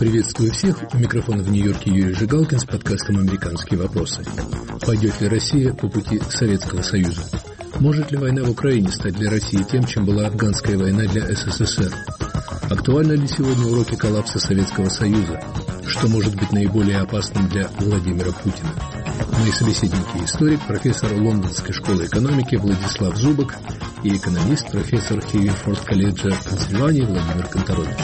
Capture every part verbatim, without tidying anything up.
Приветствую всех. У микрофона в Нью-Йорке Юрий Жигалкин с подкастом «Американские вопросы». Пойдет ли Россия по пути Советского Союза? Может ли война в Украине стать для России тем, чем была афганская война для СССР? Актуальны ли сегодня уроки коллапса Советского Союза? Что может быть наиболее опасным для Владимира Путина? Мои собеседники – историк, профессор Лондонской школы экономики Владислав Зубок и экономист, профессор Хивенфорд-колледжа Пенсильвании Владимир Конторович.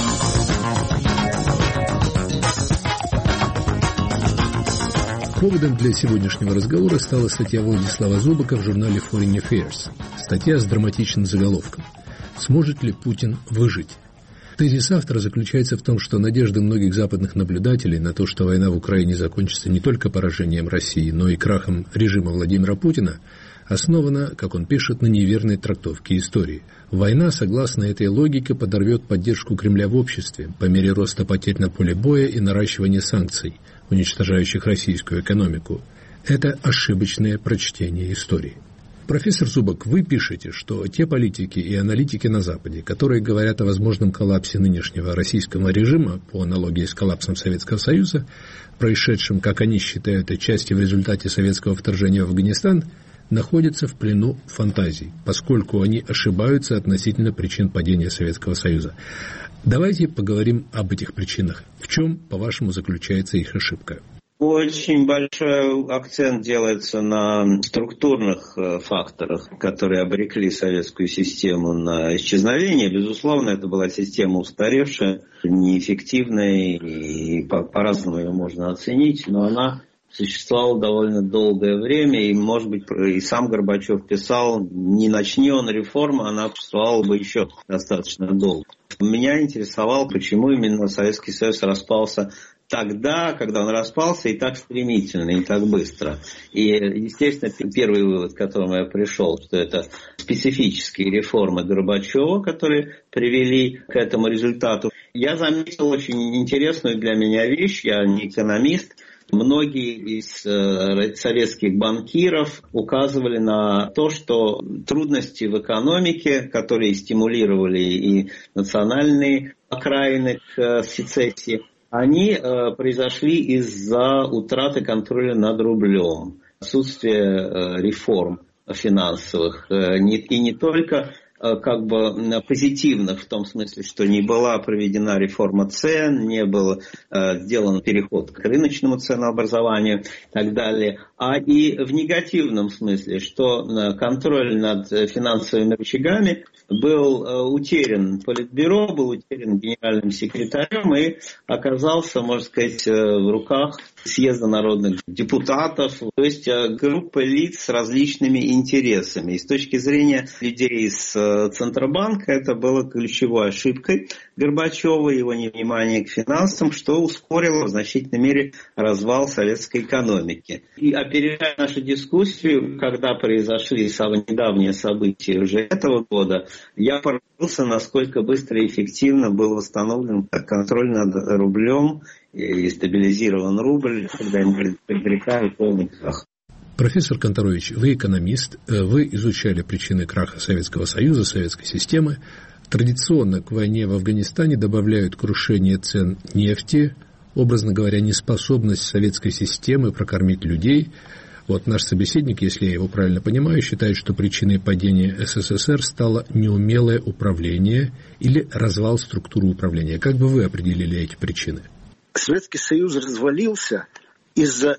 Поводом для сегодняшнего разговора стала статья Владислава Зубока в журнале Foreign Affairs. Статья с драматичным заголовком «Сможет ли Путин выжить?». Тезис автора заключается в том, что надежды многих западных наблюдателей на то, что война в Украине закончится не только поражением России, но и крахом режима Владимира Путина, основана, как он пишет, на неверной трактовке истории. Война, согласно этой логике, подорвет поддержку Кремля в обществе по мере роста потерь на поле боя и наращивания санкций, уничтожающих российскую экономику. Это ошибочное прочтение истории. Профессор Зубок, вы пишете, что те политики и аналитики на Западе, которые говорят о возможном коллапсе нынешнего российского режима по аналогии с коллапсом Советского Союза, происшедшим, как они считают, отчасти в результате советского вторжения в Афганистан, находятся в плену фантазий, поскольку они ошибаются относительно причин падения Советского Союза. Давайте поговорим об этих причинах. В чем, по-вашему, заключается их ошибка? Очень большой акцент делается на структурных факторах, которые обрекли советскую систему на исчезновение. Безусловно, это была система устаревшая, неэффективная, и по-разному ее можно оценить, но она существовала довольно долгое время, и, может быть, и сам Горбачев писал, не начни он реформу, она существовала бы еще достаточно долго. Меня интересовало, почему именно Советский Союз распался тогда, когда он распался, и так стремительно, и так быстро. И, естественно, первый вывод, к которому я пришел, что это специфические реформы Горбачева, которые привели к этому результату. Я заметил очень интересную для меня вещь, я не экономист. Многие из э, советских банкиров указывали на то, что трудности в экономике, которые стимулировали и национальные окраины к э, сецессии, они э, произошли из-за утраты контроля над рублем, отсутствия э, реформ финансовых. Э, не, и не только э, как бы позитивных, в том смысле, что не была проведена реформа цен, не был э, сделан переход к рыночному ценообразованию и так далее, а и в негативном смысле, что э, контроль над финансовыми рычагами был э, утерян Политбюро, был утерян генеральным секретарем и оказался, можно сказать, э, в руках съезда народных депутатов, то есть э, группа лиц с различными интересами. И с точки зрения людей из э, Центробанка это было ключевой ошибкой Горбачева, его невнимание к финансам, что ускорило в значительной мере развал советской экономики. И опережая нашу дискуссию, когда произошли самые недавние события уже этого года, я поразился, насколько быстро и эффективно был восстановлен контроль над рублем и стабилизирован рубль, когда им предрекают полный крах. Профессор Конторович, вы экономист, вы изучали причины краха Советского Союза, советской системы. Традиционно к войне в Афганистане добавляют крушение цен нефти, образно говоря, неспособность советской системы прокормить людей. Вот наш собеседник, если я его правильно понимаю, считает, что причиной падения СССР стало неумелое управление или развал структуры управления. Как бы вы определили эти причины? Советский Союз развалился из-за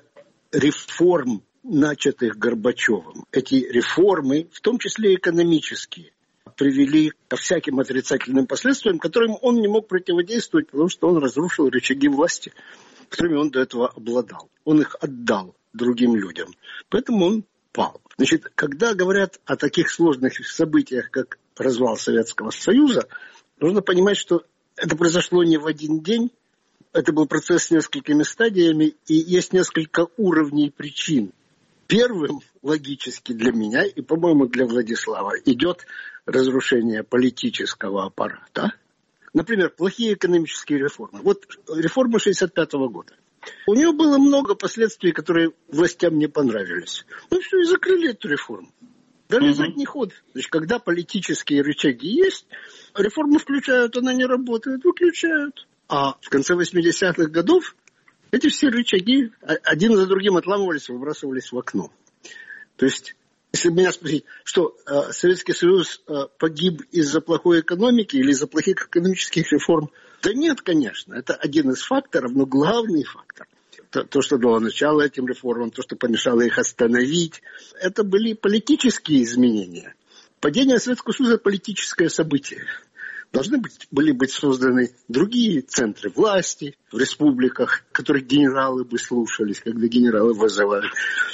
реформ, начатых Горбачевым. Эти реформы, в том числе экономические, привели ко всяким отрицательным последствиям, которым он не мог противодействовать, потому что он разрушил рычаги власти, которыми он до этого обладал. Он их отдал другим людям. Поэтому он пал. Значит, когда говорят о таких сложных событиях, как развал Советского Союза, нужно понимать, что это произошло не в один день. Это был процесс с несколькими стадиями, и есть несколько уровней причин. Первым, логически для меня и, по-моему, для Владислава, идет разрушение политического аппарата. Например, плохие экономические реформы. Вот реформа шестьдесят пятого года. У нее было много последствий, которые властям не понравились. Ну все, и закрыли эту реформу. Дали задний ход. Значит, когда политические рычаги есть, реформу включают, она не работает, выключают. А в конце восьмидесятых годов эти все рычаги один за другим отламывались и выбрасывались в окно. То есть, если меня спросить, что э, Советский Союз э, погиб из-за плохой экономики или из-за плохих экономических реформ, да нет, конечно. Это один из факторов, но главный фактор. То, то, что дало начало этим реформам, то, что помешало их остановить, это были политические изменения. Падение Советского Союза – это политическое событие. Должны быть, были быть созданы другие центры власти в республиках, которых генералы бы слушались, когда генералы вызывали.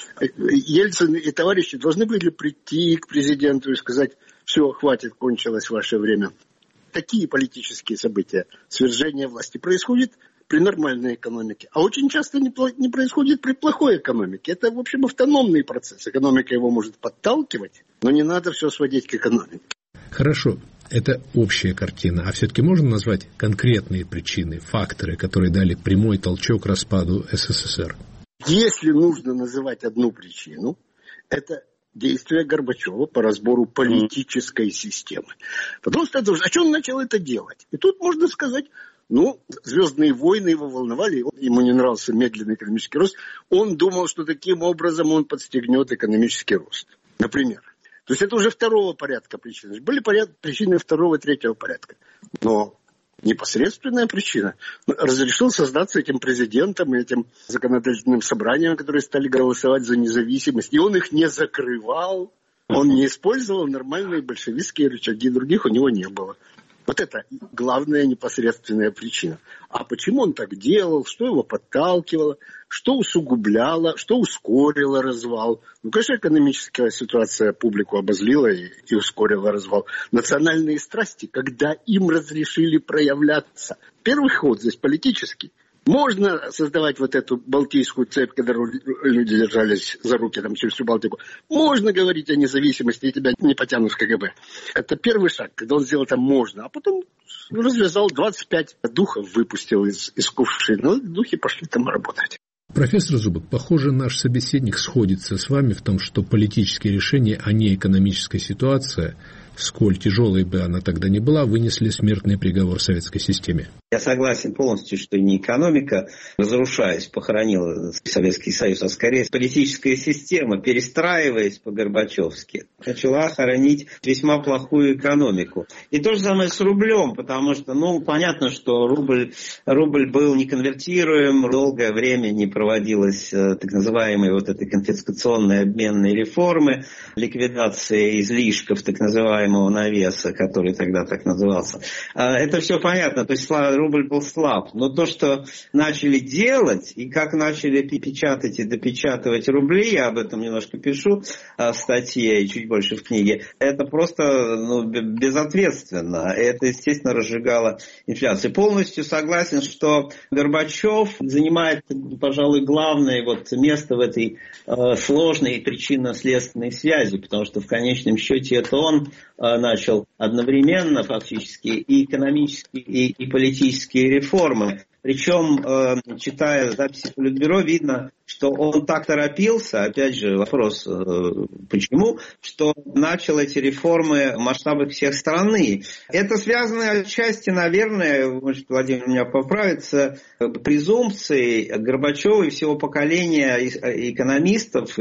Ельцин и товарищи должны были прийти к президенту и сказать: все, хватит, кончилось ваше время. Такие политические события, свержение власти, происходит при нормальной экономике. А очень часто не, не происходит при плохой экономике. Это, в общем, автономный процесс. Экономика его может подталкивать, но не надо все сводить к экономике. Хорошо. Это общая картина. А все-таки можно назвать конкретные причины, факторы, которые дали прямой толчок распаду СССР? Если нужно называть одну причину, это действия Горбачева по разбору политической системы. Потому что это, а что он начал это делать? И тут можно сказать, ну, «Звездные войны» его волновали, ему не нравился медленный экономический рост. Он думал, что таким образом он подстегнет экономический рост. Например. То есть это уже второго порядка причины. Были поряд... причины второго, третьего порядка. Но непосредственная причина. Разрешил создаться этим президентом и этим законодательным собранием, которые стали голосовать за независимость. И он их не закрывал. Он не использовал нормальные большевистские рычаги. Других у него не было. Вот это главная непосредственная причина. А почему он так делал, что его подталкивало, что усугубляло, что ускорило развал? Ну, конечно, экономическая ситуация публику обозлила и, и ускорила развал. Национальные страсти, когда им разрешили проявляться. Первый ход здесь политический. Можно создавать вот эту балтийскую цепь, когда люди держались за руки там, через всю Балтику. Можно говорить о независимости, и тебя не потянут в КГБ. Это первый шаг, когда он сделал это можно. А потом развязал двадцать пять духов, выпустил из, из кувшина. Ну, духи пошли там работать. Профессор Зубок, похоже, наш собеседник сходится с вами в том, что политические решения, а не экономическая ситуация, сколь тяжелой бы она тогда ни была, вынесли смертный приговор советской системе. Я согласен полностью, что не экономика, разрушаясь, похоронила Советский Союз, а скорее политическая система, перестраиваясь по-горбачевски, начала хоронить весьма плохую экономику. И то же самое с рублем, потому что, ну, понятно, что рубль, рубль был неконвертируем, долгое время не проводилась так называемые вот этой конфискационной обменной реформы, ликвидация излишков так называемого навеса, который тогда так назывался. Это все понятно, то есть рубль был слаб, но то, что начали делать и как начали печатать и допечатывать рубли, я об этом немножко пишу в статье и чуть больше в книге, это просто ну, безответственно. Это, естественно, разжигало инфляцию. Полностью согласен, что Горбачев занимает, пожалуй, главное вот место в этой э, сложной причинно-следственной связи, потому что в конечном счете это он э, начал одновременно фактически и экономические, и, и политические реформы. Причем, э, читая записи Политбюро, видно, что он так торопился, опять же вопрос, э, почему, что начал эти реформы в масштабах всех страны. Это связано отчасти, наверное, может, Владимир меня поправит, с презумпцией Горбачева и всего поколения экономистов,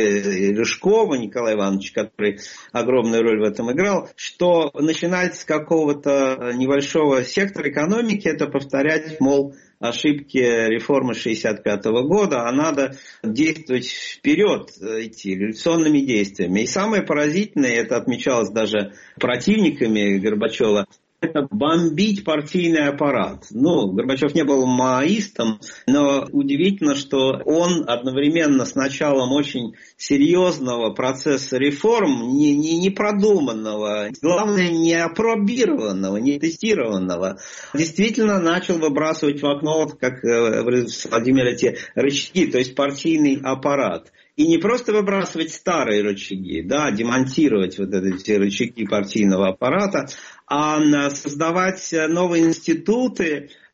и Рыжкова Николая Ивановича, который огромную роль в этом играл, что начинать с какого-то небольшого сектора экономики, это повторять, мол, ошибки реформы шестьдесят пятого года, а надо действовать вперед, идти революционными действиями. И самое поразительное, это отмечалось даже противниками Горбачева, это бомбить партийный аппарат. Ну, Горбачев не был маоистом, но удивительно, что он одновременно с началом очень серьезного процесса реформ, не, не, не продуманного, главное, не опробированного, не тестированного, действительно начал выбрасывать в окно, как Владимир, эти рычаги, то есть партийный аппарат. И не просто выбрасывать старые рычаги, да, демонтировать вот эти рычаги партийного аппарата, а создавать новые институты,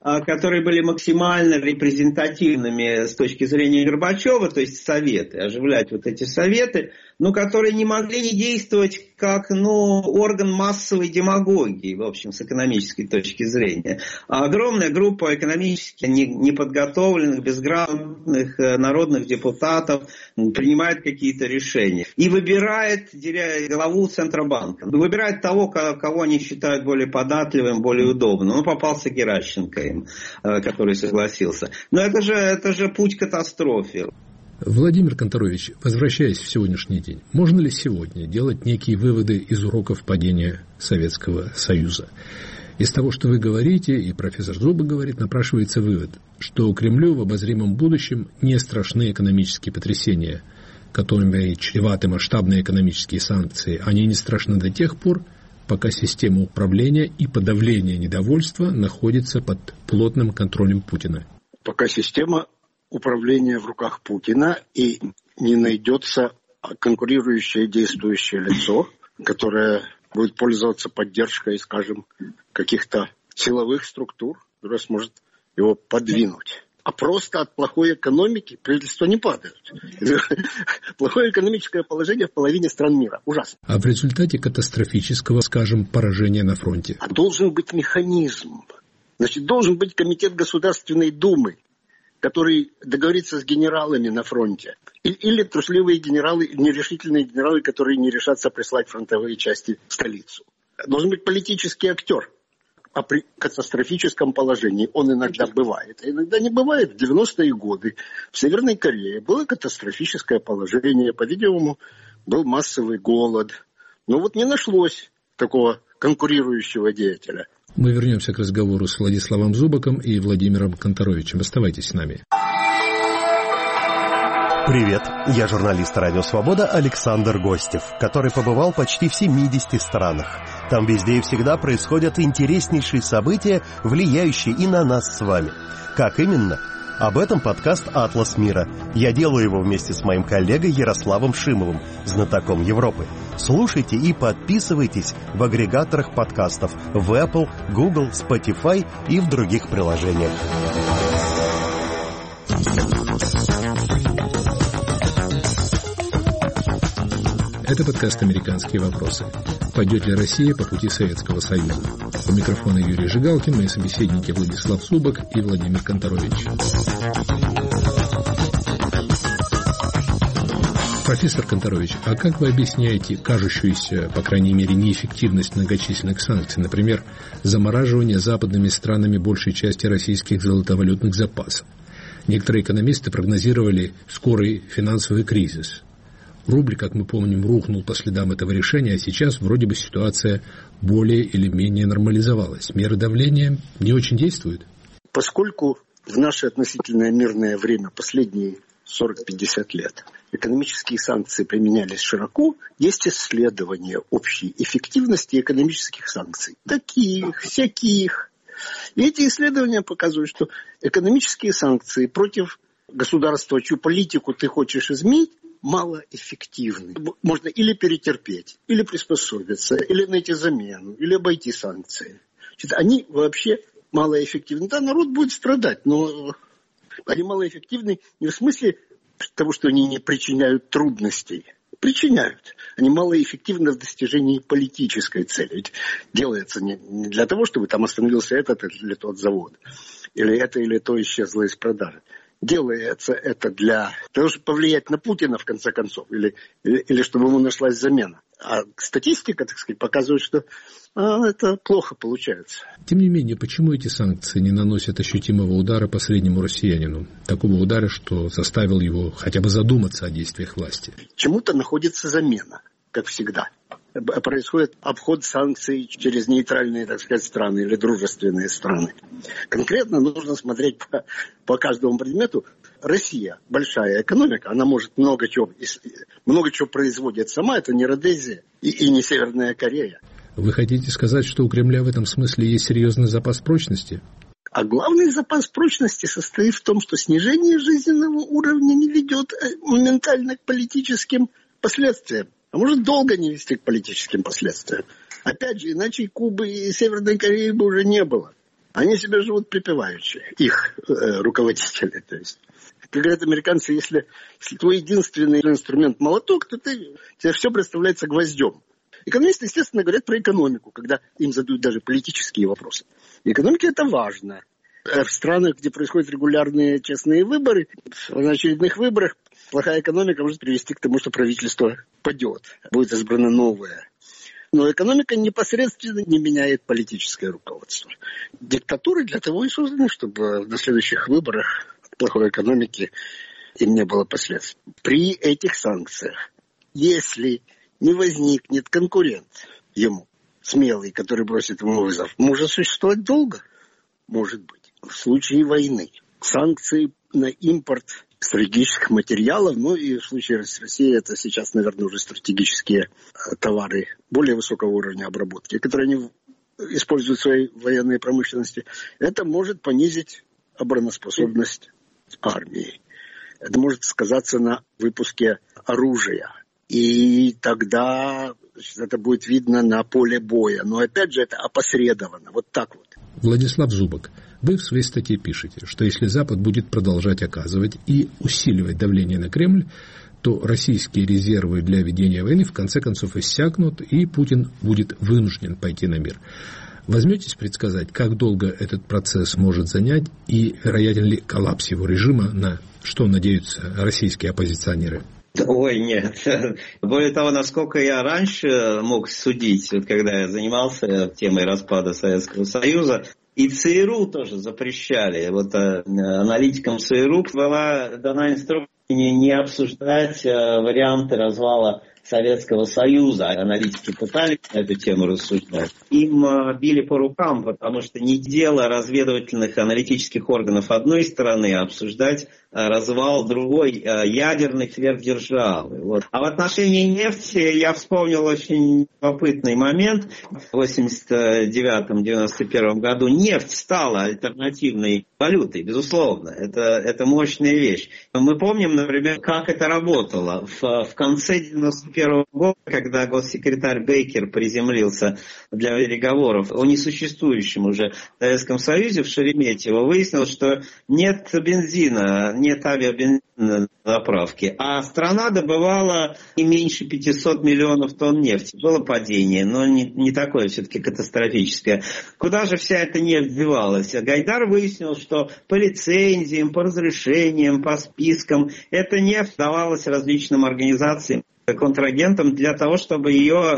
которые были максимально репрезентативными с точки зрения Горбачева, то есть советы, оживлять вот эти советы, но которые не могли не действовать как ну, орган массовой демагогии, в общем, с экономической точки зрения. А огромная группа экономически неподготовленных, безграмотных народных депутатов принимает какие-то решения и выбирает главу Центробанка. Выбирает того, кого они считают более податливым, более удобным. Ну, попался Геращенко им, который согласился. Но это же, это же путь к катастрофе. Владимир Канторович, возвращаясь в сегодняшний день, можно ли сегодня делать некие выводы из уроков падения Советского Союза? Из того, что вы говорите, и профессор Зубок говорит, напрашивается вывод, что Кремлю в обозримом будущем не страшны экономические потрясения, которыми чреваты масштабные экономические санкции. Они не страшны до тех пор, пока система управления и подавления недовольства находится под плотным контролем Путина. Пока система управления в руках Путина и не найдется конкурирующее действующее лицо, которое будет пользоваться поддержкой, скажем, каких-то силовых структур, которое сможет его подвинуть. А просто от плохой экономики правительства не падают. Плохое экономическое положение в половине стран мира. Ужасно. А в результате катастрофического, скажем, поражения на фронте? А должен быть механизм. Значит, должен быть комитет Государственной Думы, который договорится с генералами на фронте. Или трусливые генералы, нерешительные генералы, которые не решатся прислать фронтовые части в столицу. Должен быть политический актер. А при катастрофическом положении он иногда бывает, а иногда не бывает. В девяностые годы в Северной Корее было катастрофическое положение, по-видимому, был массовый голод. Но вот не нашлось такого конкурирующего деятеля. Мы вернемся к разговору с Владиславом Зубоком и Владимиром Канторовичем. Оставайтесь с нами. Привет, я журналист «Радио Свобода» Александр Гостев, который побывал почти в семидесяти странах. Там везде и всегда происходят интереснейшие события, влияющие и на нас с вами. Как именно? Об этом подкаст «Атлас мира». Я делаю его вместе с моим коллегой Ярославом Шимовым, знатоком Европы. Слушайте и подписывайтесь в агрегаторах подкастов в Apple, Google, Spotify и в других приложениях. Это подкаст «Американские вопросы». Пойдет ли Россия по пути Советского Союза? У микрофона Юрий Жигалкин, мои собеседники Владислав Зубок и Владимир Канторович. Профессор Канторович, а как вы объясняете кажущуюся, по крайней мере, неэффективность многочисленных санкций, например, замораживание западными странами большей части российских золотовалютных запасов? Некоторые экономисты прогнозировали скорый финансовый кризис. Рубль, как мы помним, рухнул по следам этого решения, а сейчас вроде бы ситуация более или менее нормализовалась. Меры давления не очень действуют. Поскольку в наше относительно мирное время, последние сорок-пятьдесят лет, экономические санкции применялись широко, есть исследования общей эффективности экономических санкций. Таких, всяких. И эти исследования показывают, что экономические санкции против государства, чью политику ты хочешь изменить, малоэффективны. Можно или перетерпеть, или приспособиться, или найти замену, или обойти санкции. Значит, они вообще малоэффективны. Да, народ будет страдать, но они малоэффективны не в смысле того, что они не причиняют трудностей. Причиняют. Они малоэффективны в достижении политической цели. Ведь делается не для того, чтобы там остановился этот или тот завод, или это или то исчезло из продажи. Делается это для того, чтобы повлиять на Путина, в конце концов, или, или, или чтобы ему нашлась замена. А статистика, так сказать, показывает, что а, это плохо получается. Тем не менее, почему эти санкции не наносят ощутимого удара по среднему россиянину? Такого удара, что заставил его хотя бы задуматься о действиях власти. Чему-то находится замена, как всегда. Происходит обход санкций через нейтральные, так сказать, страны или дружественные страны. Конкретно нужно смотреть по, по каждому предмету. Россия большая экономика, она может много чего, много чего производит сама, это не Родезия и, и не Северная Корея. Вы хотите сказать, что у Кремля в этом смысле есть серьезный запас прочности? А главный запас прочности состоит в том, что снижение жизненного уровня не ведет моментально к политическим последствиям. А может долго не вести к политическим последствиям. Опять же, иначе Кубы и Северной Кореи бы уже не было. Они себе живут припеваючи, их э, руководители. То есть, как говорят американцы, если, если твой единственный инструмент молоток, то ты, тебе все представляется гвоздем. Экономисты, естественно, говорят про экономику, когда им задают даже политические вопросы. В экономике это важно. В странах, где происходят регулярные честные выборы, на очередных выборах плохая экономика может привести к тому, что правительство падет, будет избрано новое. Но экономика непосредственно не меняет политическое руководство. Диктатуры для того и созданы, чтобы на следующих выборах от плохой экономики им не было последствий. При этих санкциях, если не возникнет конкурент ему, смелый, который бросит ему вызов, может существовать долго? Может быть. В случае войны санкции на импорт стратегических материалов, ну и в случае с Россией это сейчас, наверное, уже стратегические товары более высокого уровня обработки, которые они используют в своей военной промышленности, это может понизить обороноспособность армии. Это может сказаться на выпуске оружия. И тогда значит, это будет видно на поле боя. Но опять же это опосредованно. Вот так вот. Владислав Зубок, вы в своей статье пишете, что если Запад будет продолжать оказывать и усиливать давление на Кремль, то российские резервы для ведения войны в конце концов иссякнут, и Путин будет вынужден пойти на мир. Возьметесь предсказать, как долго этот процесс может занять, и вероятен ли коллапс его режима, на что надеются российские оппозиционеры? Ой, нет. Более того, насколько я раньше мог судить, вот когда я занимался темой распада Советского Союза, и ЦРУ тоже запрещали. Вот а, аналитикам ЦРУ была дана инструкция не, не обсуждать а, варианты развала Советского Союза. Аналитики пытались на эту тему рассуждать. Им а, били по рукам, потому что не дело разведывательных аналитических органов одной страны обсуждать а, развал другой а, ядерной сверхдержавы. Вот. А в отношении нефти я вспомнил очень любопытный момент. В восемьдесят девятом — девяносто первом году нефть стала альтернативной валютой, безусловно. Это, это мощная вещь. Мы помним, например, как это работало. В, в конце девяносто первого года, когда госсекретарь Бейкер приземлился для переговоров о несуществующем уже Советском Союзе в Шереметьево, выяснилось, что нет бензина, нет авиабензина на заправке, а страна добывала не меньше пятьсот миллионов тонн нефти. Было падение, но не, не такое все-таки катастрофическое. Куда же вся эта нефть девалась? Гайдар выяснил, что по лицензиям, по разрешениям, по спискам эта нефть давалась различным организациям, контрагентам для того, чтобы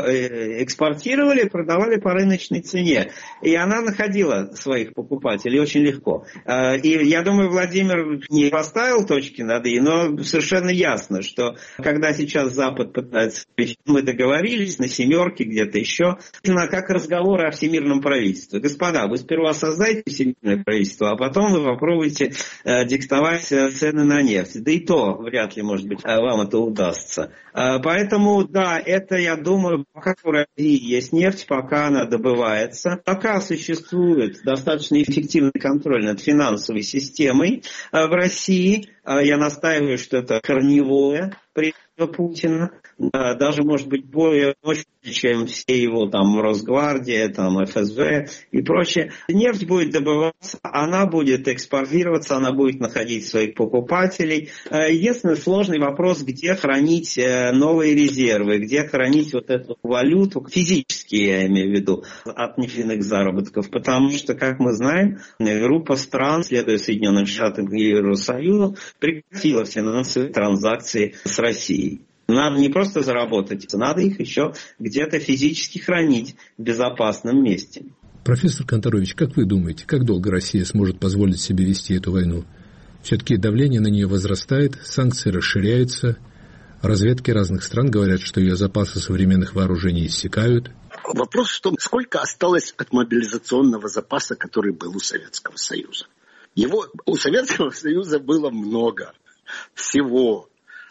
ее экспортировали, продавали по рыночной цене. И она находила своих покупателей очень легко. И я думаю, Владимир не поставил точки над «и», но совершенно ясно, что когда сейчас Запад пытается, мы договорились на семерке, где-то еще, как разговоры о всемирном правительстве. Господа, вы сперва создайте всемирное правительство, а потом вы попробуйте диктовать цены на нефть. Да и то вряд ли, может быть, вам это удастся. Поэтому, да, это, я думаю, пока у России есть нефть, пока она добывается, пока существует достаточно эффективный контроль над финансовой системой в России, я настаиваю, что это корневое при Путина, даже, может быть, более мощный, чем все его там Росгвардия, там эф эс бэ и прочее. Нефть будет добываться, она будет экспортироваться, она будет находить своих покупателей. Единственный сложный вопрос, где хранить новые резервы, где хранить вот эту валюту, физически я имею в виду, от нефтяных заработков, потому что, как мы знаем, группа стран, следуя Соединенным Штатам и Евросоюзу, прекратила финансовые транзакции с Россией. Надо не просто заработать, надо их еще где-то физически хранить в безопасном месте. Профессор Канторович, как вы думаете, как долго Россия сможет позволить себе вести эту войну? Все-таки давление на нее возрастает, санкции расширяются, разведки разных стран говорят, что ее запасы современных вооружений иссякают. Вопрос в том, сколько осталось от мобилизационного запаса, который был у Советского Союза. Его у Советского Союза было много всего.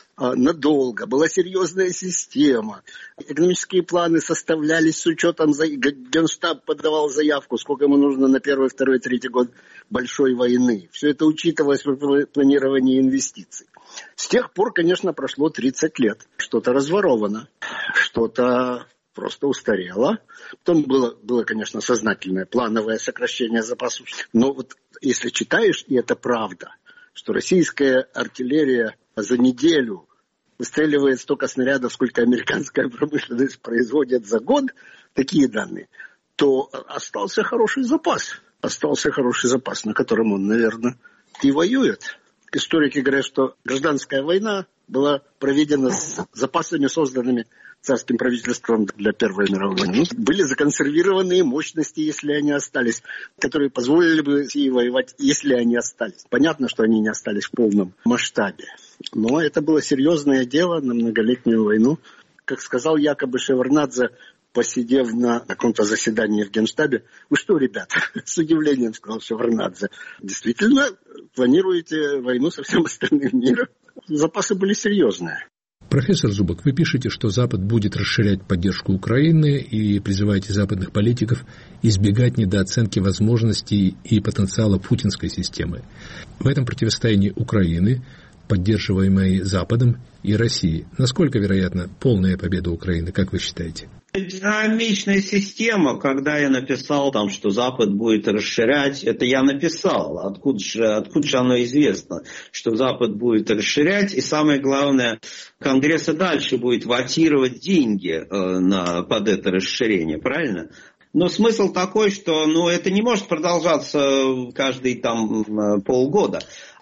Надолго, была серьезная система. Экономические планы составлялись с учетом, Генштаб подавал заявку, сколько ему нужно на первый, второй, третий год большой войны. Все это учитывалось в планировании инвестиций. С тех пор, конечно, прошло тридцать лет. Что-то разворовано, что-то просто устарела. Потом было, было, конечно, сознательное плановое сокращение запасов. Но вот если читаешь, и это правда, что российская артиллерия за неделю выстреливает столько снарядов, сколько американская промышленность производит за год, такие данные, то остался хороший запас. Остался хороший запас, на котором он, наверное, и воюет. Историки говорят, что гражданская война была проведена с запасами, созданными царским правительством для Первой мировой войны. Были законсервированные мощности, если они остались, которые позволили бы России воевать, если они остались. Понятно, что они не остались в полном масштабе. Но это было серьезное дело на многолетнюю войну. Как сказал якобы Шеварднадзе, посидев на каком-то заседании в Генштабе: вы что, ребята, с удивлением сказал Шеварднадзе, действительно планируете войну со всем остальным миром? Запасы были серьезные. Профессор Зубок, вы пишете, что Запад будет расширять поддержку Украины и призываете западных политиков избегать недооценки возможностей и потенциала путинской системы. В этом противостоянии Украины, поддерживаемой Западом, и России, насколько вероятна полная победа Украины, как вы считаете? Динамичная система. Когда я написал там, что Запад будет расширять, это я написал. Откуда же, откуда же оно известно, что Запад будет расширять? И самое главное, Конгресс и дальше будет ватировать деньги э, на, под это расширение, правильно? Но смысл такой, что ну, это не может продолжаться каждые там полгода.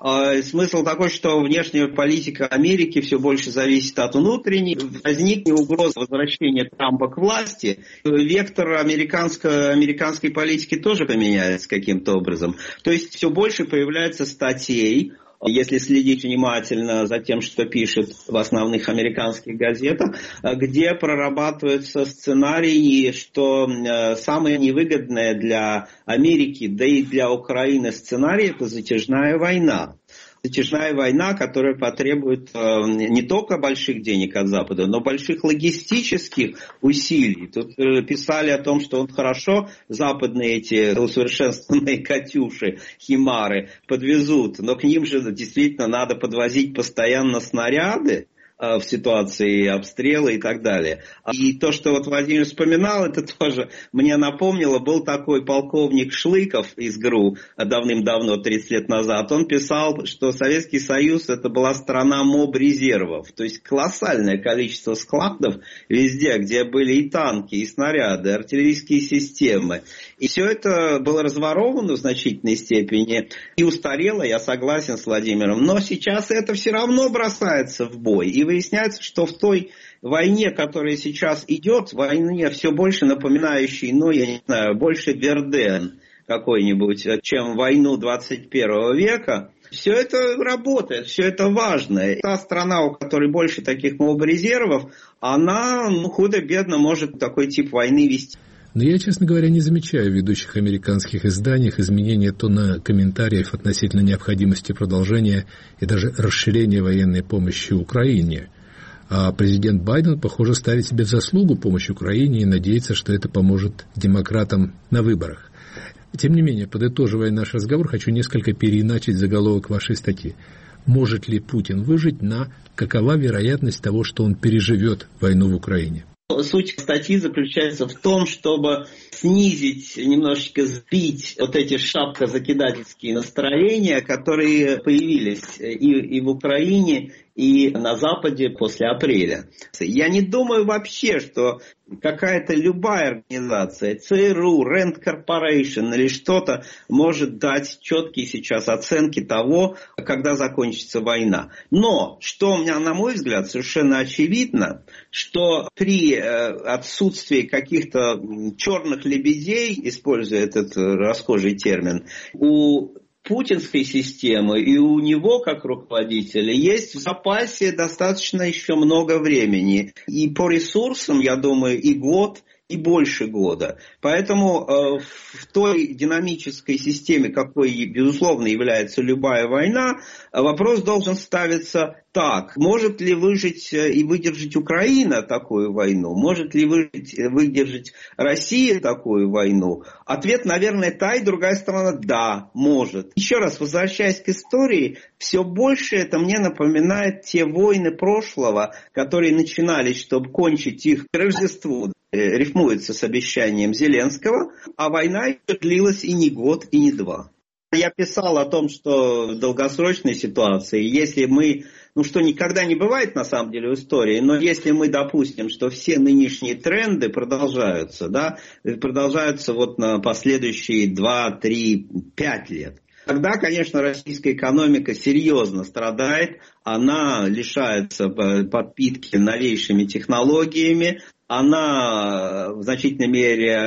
Смысл такой, что внешняя политика Америки все больше зависит от внутренней. Возникнет угроза возвращения Трампа к власти. Вектор американской, американской политики тоже поменяется каким-то образом. То есть все больше появляется статей, если следить внимательно за тем, что пишут в основных американских газетах, где прорабатываются сценарии, что самое невыгодное для Америки, да и для Украины сценарий – это затяжная война. Затяжная война, которая потребует не только больших денег от Запада, но больших логистических усилий. Тут писали о том, что он хорошо западные эти усовершенствованные «Катюши», «Химары» подвезут, но к ним же действительно надо подвозить постоянно снаряды в ситуации обстрела и так далее. И то, что вот Владимир вспоминал, это тоже мне напомнило, был такой полковник Шлыков из ГРУ давным-давно, тридцать лет назад, он писал, что Советский Союз это была страна моб-резервов, то есть колоссальное количество складов везде, где были и танки, и снаряды, и артиллерийские системы. И все это было разворовано в значительной степени и устарело, я согласен с Владимиром, но сейчас это все равно бросается в бой. И выясняется, что в той войне, которая сейчас идет, войне все больше напоминающей, ну, я не знаю, больше Верден какой-нибудь, чем войну двадцать первого века, все это работает, все это важно. Та страна, у которой больше таких моб-резервов, она, ну, худо-бедно может такой тип войны вести. Но я, честно говоря, не замечаю в ведущих американских изданиях изменения тона комментариев относительно необходимости продолжения и даже расширения военной помощи Украине. А президент Байден, похоже, ставит себе в заслугу помощь Украине и надеется, что это поможет демократам на выборах. Тем не менее, подытоживая наш разговор, хочу несколько переиначить заголовок вашей статьи. Может ли Путин выжить на какова вероятность того, что он переживет войну в Украине? Суть статьи заключается в том, чтобы снизить, немножечко сбить вот эти шапкозакидательские настроения, которые появились и, и в Украине, и на Западе после апреля. Я не думаю вообще, что какая-то любая организация, ЦРУ, Rand Corporation или что-то может дать четкие сейчас оценки того, когда закончится война. Но, что у меня, на мой взгляд, совершенно очевидно, что при э, отсутствии каких-то черных лебедей, используя этот расхожий термин, у путинской системы и у него, как руководителя, есть в запасе достаточно еще много времени. И по ресурсам, я думаю, и год, и больше года. Поэтому э, в той динамической системе, какой, безусловно, является любая война, вопрос должен ставиться так, может ли выжить и выдержать Украина такую войну? Может ли выжить, выдержать Россия такую войну? Ответ, наверное, та и другая сторона – да, может. Еще раз, возвращаясь к истории, все больше это мне напоминает те войны прошлого, которые начинались, чтобы кончить их к Рождеству. Рифмуется с обещанием Зеленского, а война длилась и не год, и не два. Я писал о том, что в долгосрочной ситуации, если мы, ну что никогда не бывает на самом деле в истории, но если мы допустим, что все нынешние тренды продолжаются, да, продолжаются вот на последующие два, три, пять лет, тогда, конечно, российская экономика серьезно страдает, она лишается подпитки новейшими технологиями, она в значительной мере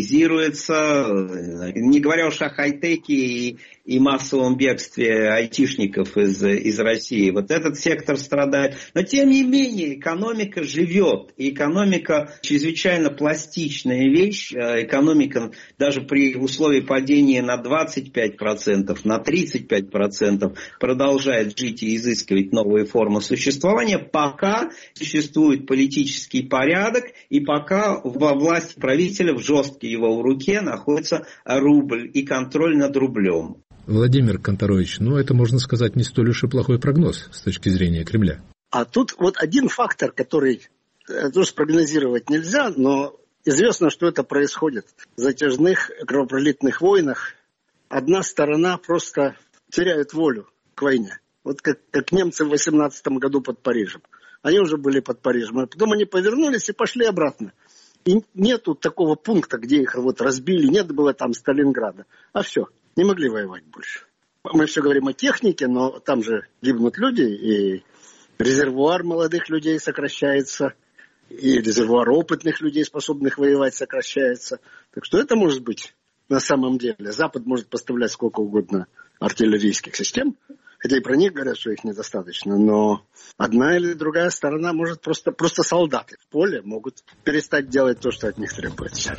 архаизируется, не говоря уж о хай-теке и, и массовом бегстве айтишников из, из России. Вот этот сектор страдает. Но тем не менее экономика живет. И экономика чрезвычайно пластичная вещь. Экономика даже при условии падения на двадцать пять процентов, на тридцать пять процентов продолжает жить и изыскивать новые формы существования, пока существует политический порядок, и пока во власти правителя, в жесткой его в руке, находится рубль и контроль над рублем. Владимир Канторович, ну это, можно сказать, не столь уж и плохой прогноз с точки зрения Кремля. А тут вот один фактор, который тоже спрогнозировать нельзя, но известно, что это происходит. В затяжных кровопролитных войнах одна сторона просто теряет волю к войне. Вот как, как немцы в восемнадцатом году под Парижем. Они уже были под Парижем. А потом они повернулись и пошли обратно. И нету такого пункта, где их вот разбили. Нет было там Сталинграда. А все, не могли воевать больше. Мы все говорим о технике, но там же гибнут люди. И резервуар молодых людей сокращается. И резервуар опытных людей, способных воевать, сокращается. Так что это может быть на самом деле. Запад может поставлять сколько угодно артиллерийских систем. Хотя и про них говорят, что их недостаточно, но одна или другая сторона может просто, просто солдаты в поле могут перестать делать то, что от них требуется.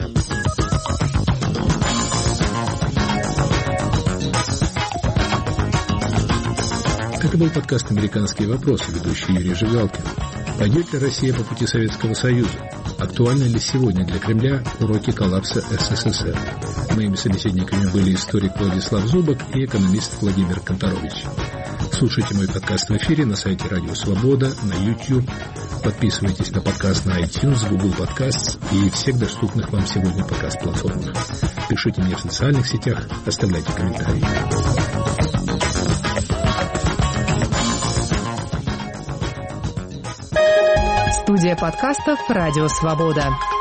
Это был подкаст «Американские вопросы», ведущий Юрий Жигалкин. Пойдет ли Россия по пути Советского Союза? Актуальны ли сегодня для Кремля уроки коллапса СССР? Моими собеседниками были историк Владислав Зубок и экономист Владимир Канторович. Слушайте мой подкаст в эфире на сайте Радио Свобода, на YouTube. Подписывайтесь на подкаст на iTunes, Google Podcasts и всех доступных вам сегодня подкаст-платформах. Пишите мне в социальных сетях, оставляйте комментарии. Студия подкастов «Радио Свобода».